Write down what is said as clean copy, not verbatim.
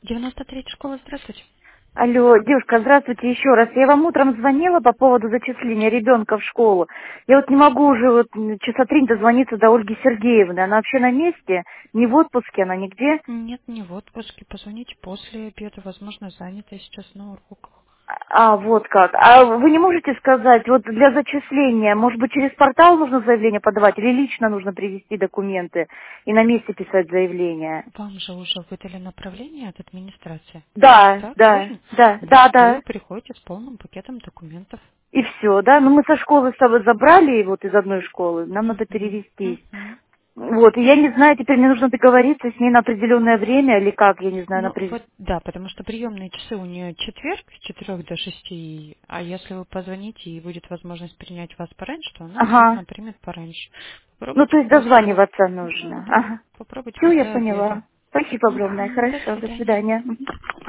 93-я школа, здравствуйте. Алло, девушка, здравствуйте еще раз. Я вам утром звонила по поводу зачисления ребенка в школу. Я вот не могу уже часа 3 дозвониться до Ольги Сергеевны. Она вообще на месте? Не в отпуске, она нигде? Нет, не в отпуске. Позвоните после обеда. Возможно, занята сейчас на уроках. Вот как. А вы не можете сказать, вот для зачисления, может быть, через портал нужно заявление подавать или лично нужно привезти документы и на месте писать заявление? Вам же уже выдали направление от администрации. Да, Так, да, верно? да, да, Значит, да. вы приходите с полным пакетом документов. И все, да? Ну, мы со школы с собой забрали, вот из одной школы, нам надо Мгм, перевестись. мгм. Вот, и я не знаю, теперь мне нужно договориться с ней на определенное время или как, я не знаю, Ну, вот, да, потому что приемные часы у нее четверг с 4 до 6, а если вы позвоните и будет возможность принять вас пораньше, то она, Ага. естественно, примет пораньше. Ну, то Попробуйте есть после... дозваниваться Да, нужно. да, Ага. попробуйте Все, я после обеда. поняла. Спасибо огромное. Мгм, до Хорошо, до свидания. свидания. Мгм.